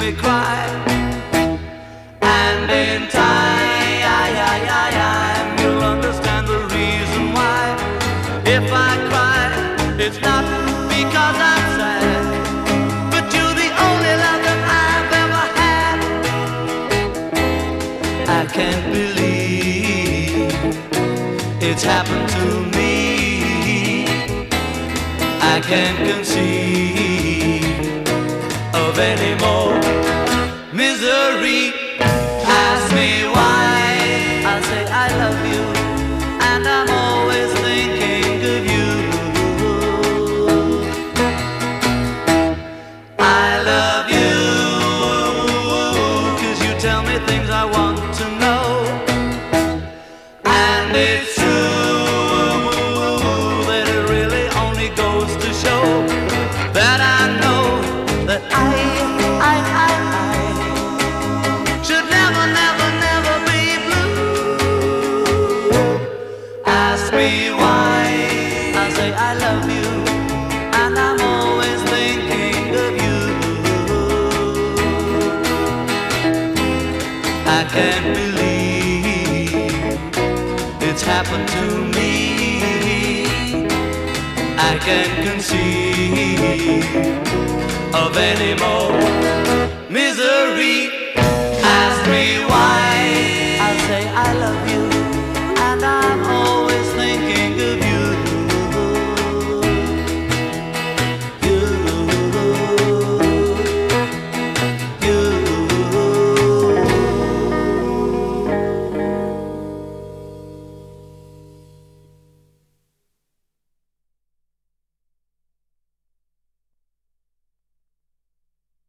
me cry. And in time, you'll understand the reason why. If I cry, it's not because I'm sad, but you're the only love that I've ever had. I can't believe it's happened to me. I can't conceive of any more misery. Ask me why, I'll say I love you, and I'm always thinking of you. I love you, 'cause you tell me things I want to know. And it's true that it really only goes to show that I know that I should never, never, never be blue. Ask me why, I say I love you, and I'm always thinking of you. I can't believe it's happened to me. I can't conceive of any more